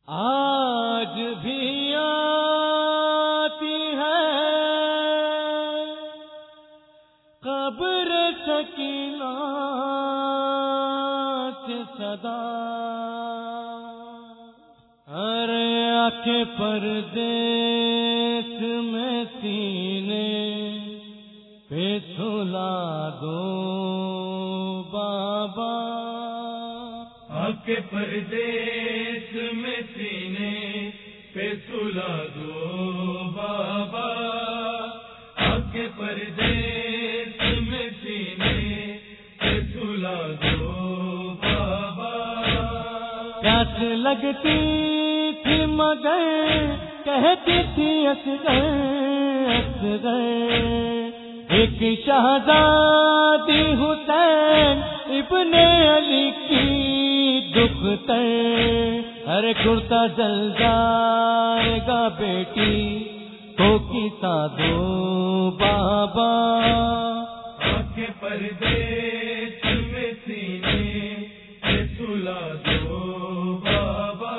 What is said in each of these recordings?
آج بھی آتی ہے قبر سکینہ سے صدا، ارے آنکھیں پردیس میں سینے پہ سلا دو بابا، آنکھیں پردیس میں سینے پہ سلا دو بابا، آنکھیں پردیس میں سینے پہ سلا دو بابا۔ پیاس لگتی تھی مگر کہتی تھی اصغر اصغر، ایک شہزادی حسین ابن علی کی دختر، ہر کرتا جل جائے گا بیٹی کو کسا دو بابا، آنکھیں پردیس میں سینے پہ سلا دو بابا،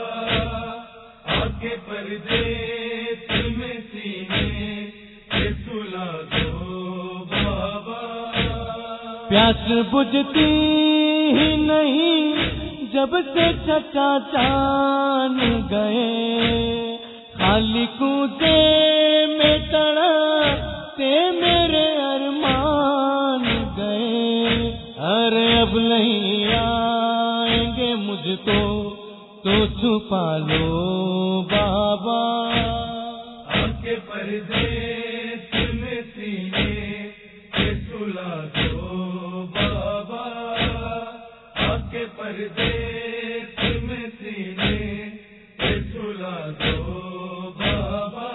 آنکھیں پردیس میں سینے پہ سلا دو بابا۔ پیاس بجھتی ہی نہیں جب سے چچا جان گئے، خالی کوزے میں تڑپتے میرے ارمان گئے، ارے اب نہیں آئیں گے مجھ کو تو چھپا لو بابا، آنکھیں پردیس میں سینے پہ سلا دو بابا، آنکھیں پردیس میں سینے پہ سلا دو بابا۔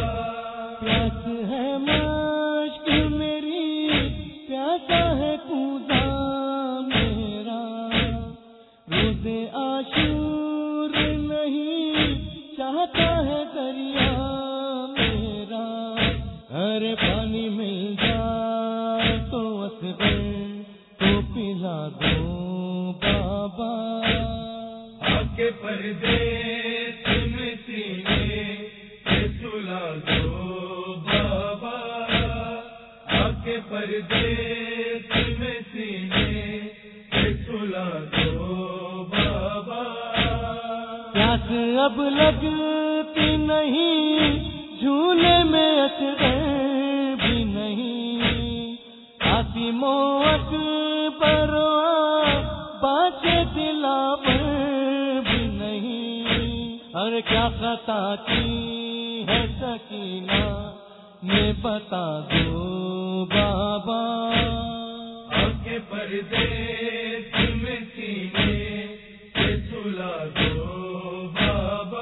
پیاس ہے مشک میری، پیاسا ہے کوزہ میرا، روز عاشور نہیں چاہتا ہے دریا میرا، ارے پانی مل جائے تو اصغر تو پلا دو بابا، آنکھیں پردیس میں سینے پہ سلا دو بابا، آنکھیں پردیس میں سینے پہ سلا دو بابا۔ پیاس اب لگتی نہیں جھولے میں اصغر بھی نہیں، آتی موت پر بات دلاور بھی نہیں، اور کیا خطا کی ہے سکینہ میں بتا دو بابا، آنکھیں پردیس میں سینے پہ سلا دو بابا،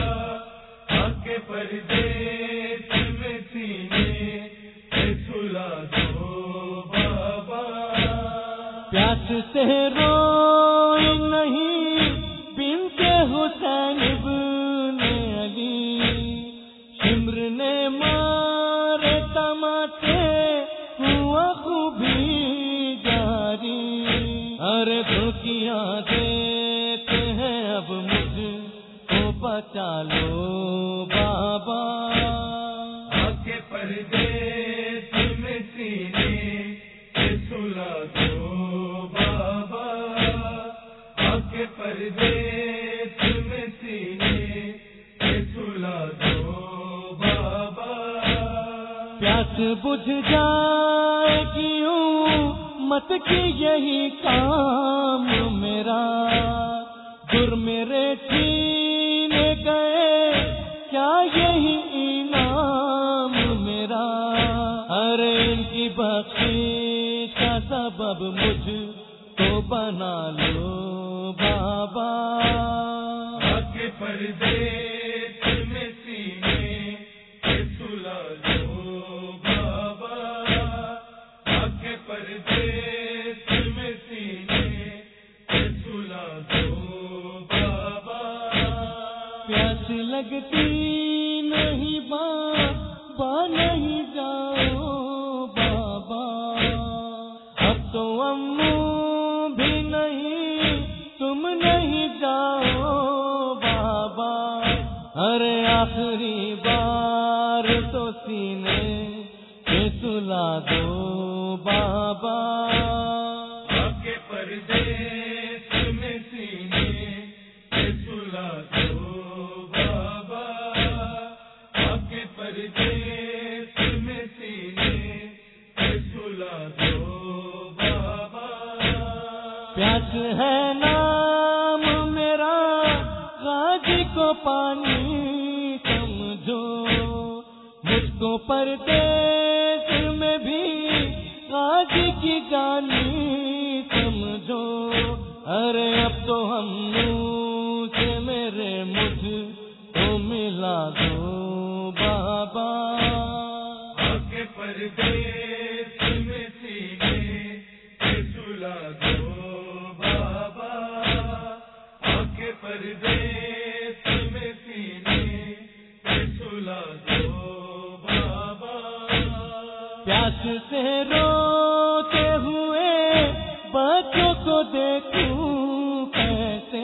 آنکھیں پردیس میں سینے پہ سلا دو بابا۔ پیاس سے روئی نہیں بنت حسین ابن علی، شمر نے مارے تماچے ہوا خوبی جاری، ارے دھوکیاں دیتے ہیں اب مجھ کو بچا لو بابا، آنکھیں پردیس میں سینے پہ سلا دو بابا، آنکھیں پردیس میں سینے پہ سلا دو بابا۔ پیاس بجھ جائے گی مت کی یہی کام میرا، گر میرے سینے گئے کیا یہی انعام میرا، ارے ان کی بخشش کا سبب مجھ کو بنا لو بابا، آنکھیں پردیس میں سینے پہ سلا دو بابا، آنکھیں پردیس میں سینے پہ سلا دو بابا۔ پیاس لگتی نہیں بابا نہیں جاؤ بابا، اب تو امو بھی نہیں تم نہیں جاؤ بابا، ارے آخری بار تو سینے پہ سلا دو بابا، کے پردیس میں سینے پہ سلا دو بابا، کے پردیس میں سینے پہ سلا دو بابا، پیاس ہے نام میرا غازی کو پانی سمجھو، مجھ کو پردیس میں بھی غازی کی جانی سمجھو، ارے اب تو ہم سے میرے مجھ کو ملا دو بابا، کے پردیس میں سینے پہ سلا دو بابا، کے پردیس میں سینے پہ سلا دو بابا، پیاس سے روتے ہوئے بچوں کو دیکھوں کیسے،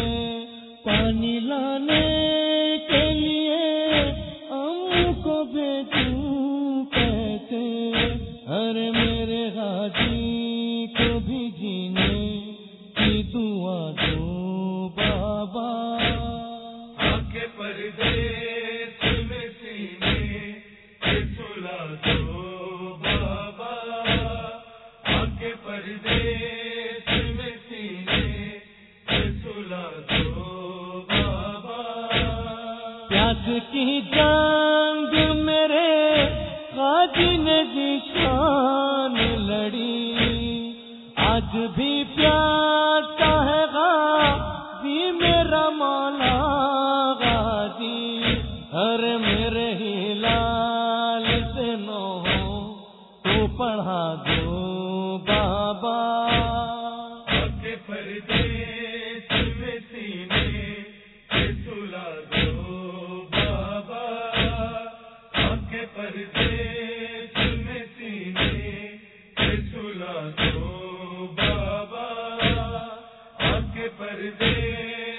پانی لانے کے لیے امّو کو بھیجوں کیسے، ارے میرے غازی کو بھی جینے کی دعا دو بابا، کے پردیس میں سینے پہ سلا دو بابا، کے پردیس میں سینے پہ سلا دو بابا، پیاس کی جنگ میرے غازی نے جشان لڑی، آج بھی پیاسا ہے غازی میرا مولا غازی، ارے میرے ہی لال سے نو تو پڑھا دو بابا، کے پردیس میں سینے پہ سلا دو بابا، کے پردیس میں سینے پہ سلا دو بابا، کے پردیس